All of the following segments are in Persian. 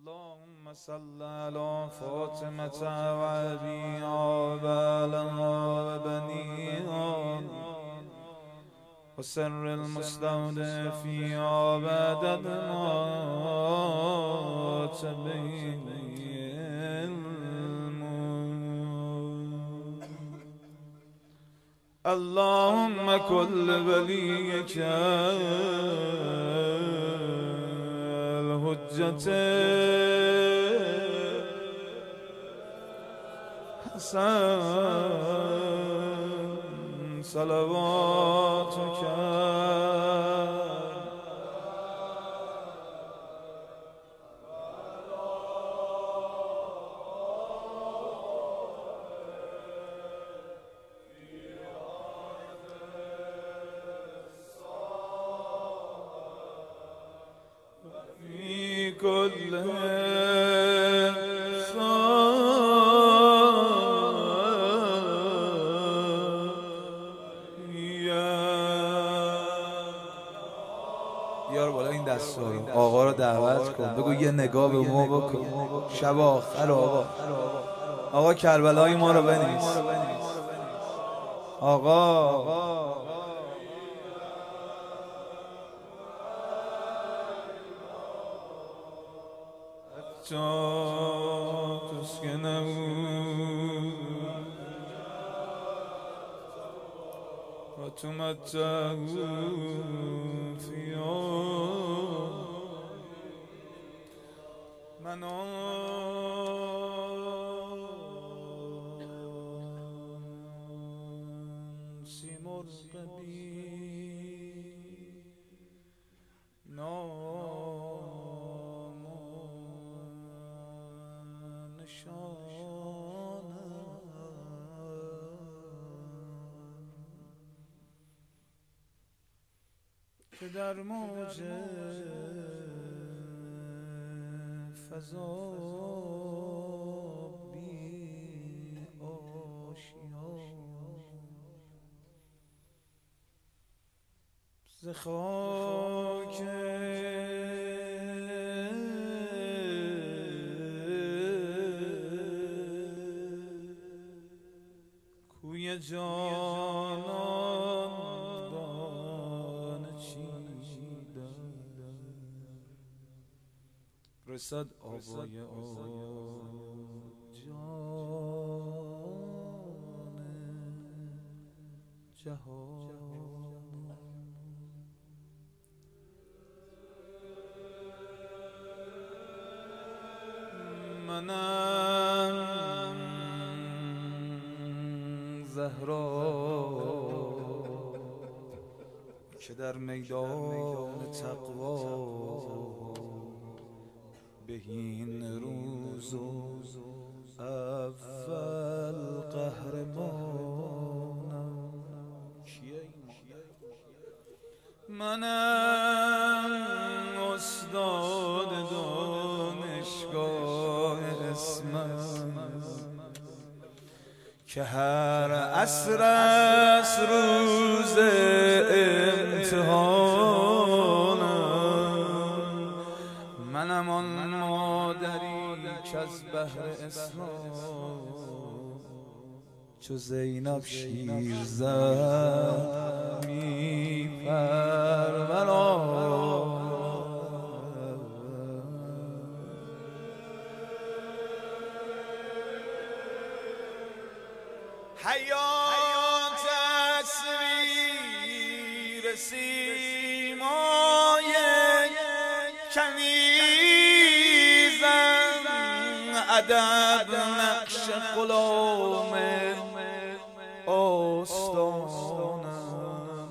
اللهم صل على فاطمة وأبيها وآلها وبنيها وسر المستودع فيها بعدد ما تبين اللهم كل وليك الحجة حسن صلواتك كل بیار بالا این دست رو آقا رو دعوت کن، بگو یه نگاه به ما بکن. شب آخر آقا کربلای ما رو بنویس. آقا تسكنه وتمتعه فيها مناصي مرقبي که در موج فضا بی آشیان ز خاک کوی جانان رسد آوای جان جهان منم زهرا که در میدان تقوا بهین روز و اول قهرمانم. منم استاد دانشگاه اسمم که هر عصر است روز امتحانم. منم آن مادری که از بحر اسلام چو زینب شیر زد می پرورانم. حیات تصویر سیمای کنیزم ادب نقش غلام آستانم.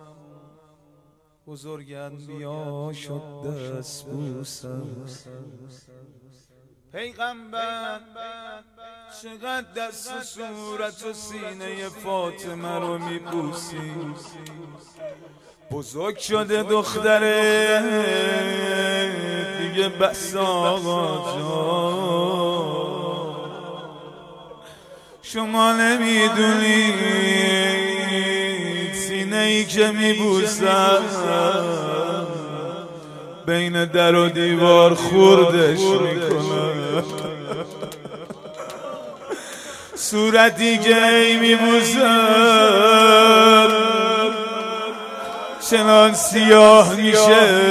بزرگم بیا شد دست بوسم پیغمبر چقدر دست و صورت و سینه فاطمه رو میبوسی. بزرگ شده دختره دیگه بس آقا جان. شما نمیدونید سینه ای که میبوسم بین در و دیوار خوردش میکنم. صورتی که ای میبوسم چنان سیاه میشه.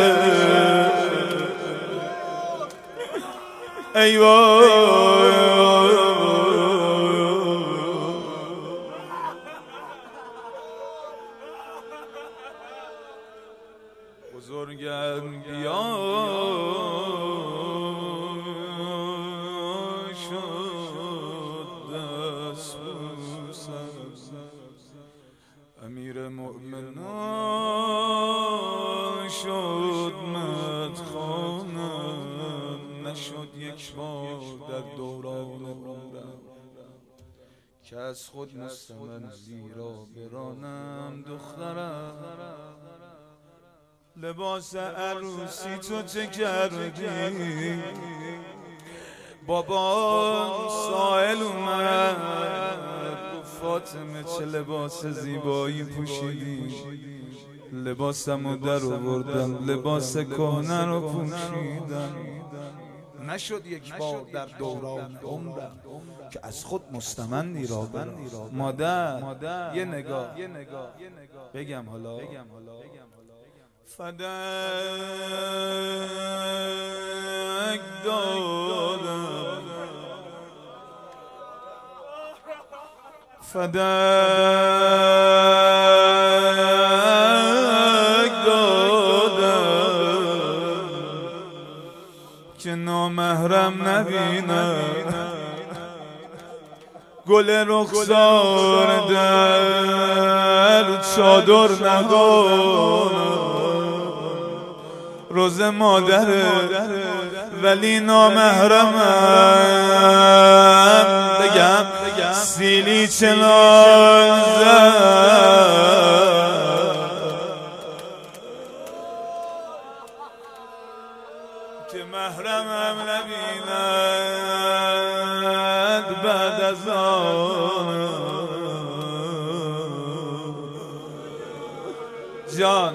ای وای بزرگم بیا شد دست بوسم. امیر مؤمنان شد مدخانم. نشد یک بار در دوران عمرم که از خود مستمن زیرا برانم. دخترم لباس عروسی تو چه کردی؟ بابا سائل اومد گفت فاطمه چه لباس زیبایی پوشیدی؟ لباسمو در آوردم، لباس کهنه رو پوشیدم. نشد یک بار در دوران عمرم که از خود مستمندی را برم. مادر یه نگاه بگم حالا فدک دادم، فدک دادم که نامحرم نبینم. گل رخسار در چادر نهانم. روز مادره ولی نامحرمم. بگم سیلی چنان زد که محرمم نبیند بعد از آن. جان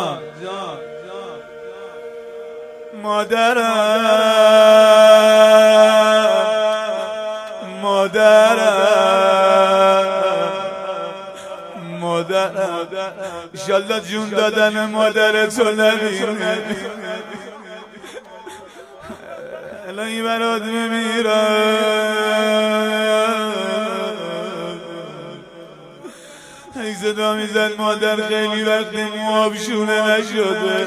مادرم ایشالله جون دادن مادر تو نبینه. الهی برات بمیرم. ای صدا میزد مادر خیلی وقت مواب شونه نشده،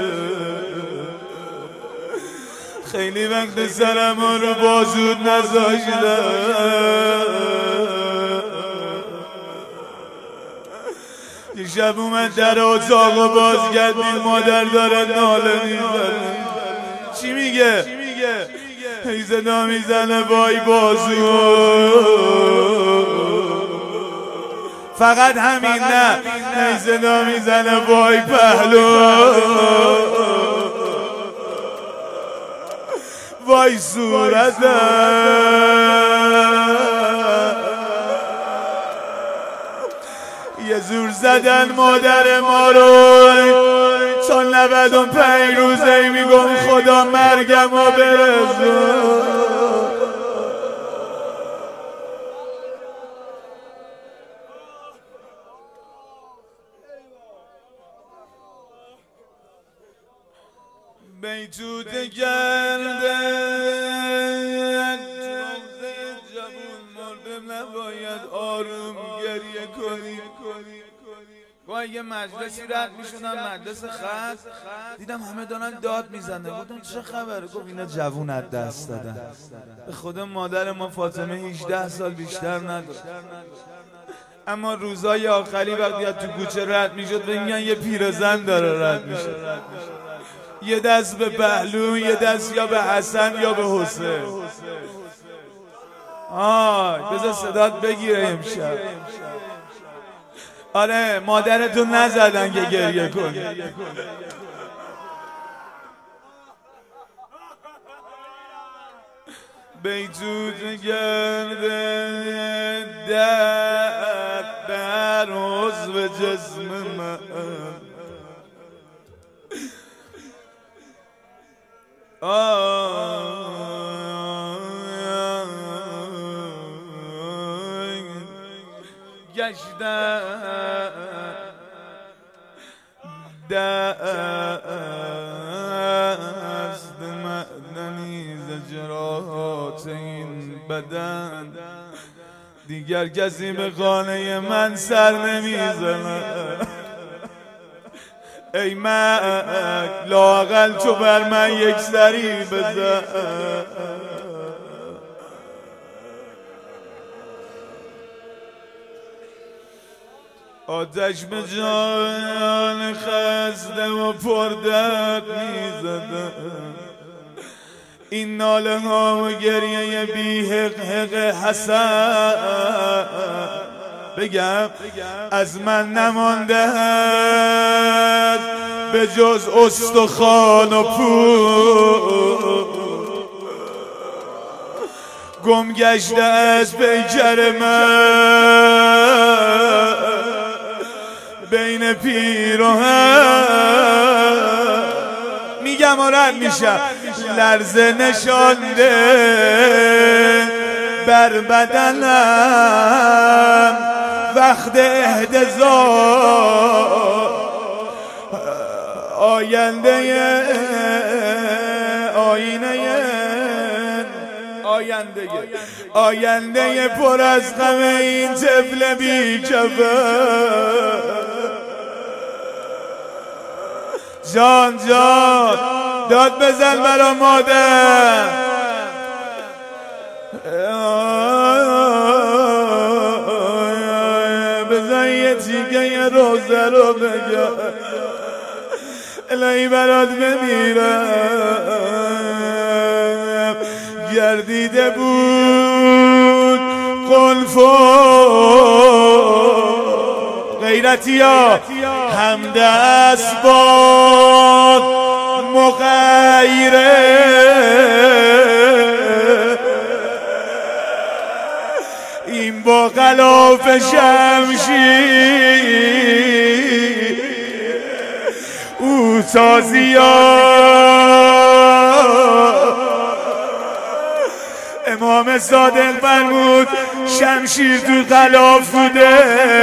خیلی وقت سرم رو بازود نذاشتم. یک شب اومد در اتاق باز کرد، مادر داره ناله میزنه. چی میگه؟ ای صدا میزنه وای بازود. فقط همین نه، ای صدا میزنه وای پهلو، وای صورتم. یه زور زدن مادر ما رو تا 95 روزه میگم خدا مرگم رو برسون. بیتوت گرده جوون مردم نباید آروم گریه کنی. گاهی یه مجلسی رد میشونم، مجلس خاص، دیدم همه دارن داد میزنه. گفتم چه خبره؟ گفت اینا جوون از دست دادن. به خدا مادر ما فاطمه 18 سال بیشتر نداشت، اما روزای آخری وقتی از تو کوچه رد میشد بگن یه پیرزن داره رد میشه، یه دست به پهلو، یه دست یا به حسن یا به حسین. بذار صدات بگیره امشب. آره مادرتون نزدن که گریه کنی. بیتوت گرده در عضو جسم من، گشتم دست معدنی زجرات این بدن، دیگر کسی به خانه من سر نمیزنه. ای مک لااقل تو بر من یک سری بزن. آتش به جان خسته و پردرد میزدم. این ناله ها و گریه بی حق حق حسن بگم از من نمانده به جز استخوان و پو، گم گشته از پیکر من بین پیراهن. میگم و رد میشم لرزه نشانده بر بدنم وقت احتضار. آینده آینده پر از غم این طفل بی‌کفن. جان داد بزن برا مادر. بزن یه تیکه روزه رو بگم الهی برات بمیرم. گردیده بود قلف و غیرتی ها همدست باد مغیره. این با غلاف شمشیر او تازیان. امام صادق فرمود شمشیر تو غلاف بوده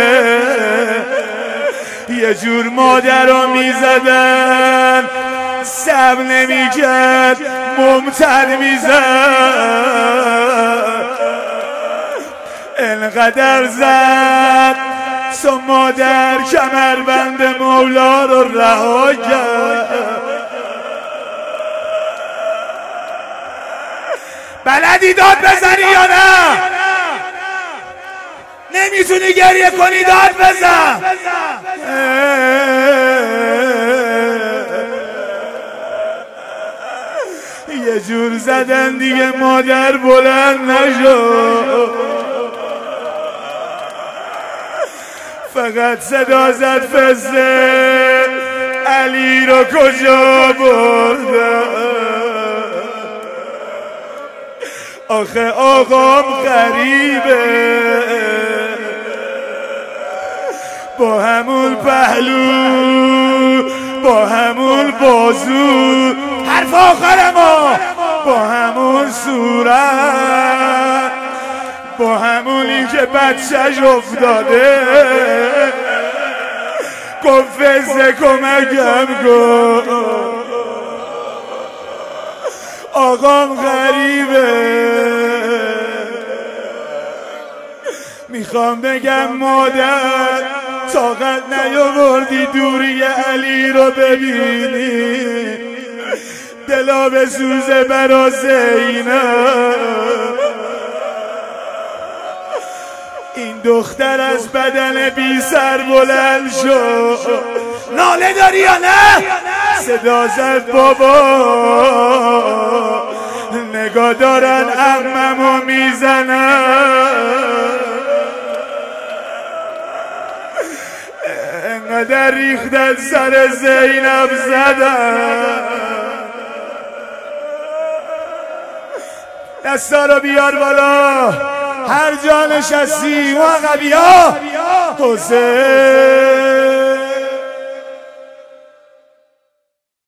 یه جور مادر رو میزدن صبر نمیکرد ممتد میزد. انقدر زد تا مادر کمربند مولا رو رها کرد. بلدی داد بزنی یا نه؟ نمیتونی گریه کنی داد بزن. یه جور زدن دیگه مادر بلند نشد، فقط صدا زد فزه علی رو کجا بردن. آخه آقام غریبه با همون پهلو با همون بازو حرف آخر ما با همون صورت با همونی که بچهش افتاده گفت فزه کمکم کن. آقام غریبه. میخوام بگم مادر طاقت نیاوردی دوری علی رو ببینی، دلا به سوزه برا زینب. این دختر از بدن بی سر بلند شد. ناله داری یا نه؟ صدا زد بابا نگاه دارن عممو میزنن. انقدر ریختن سر زینب زدن. دستا رو بیار بالا هر جا نشستی و عقبی ها حسین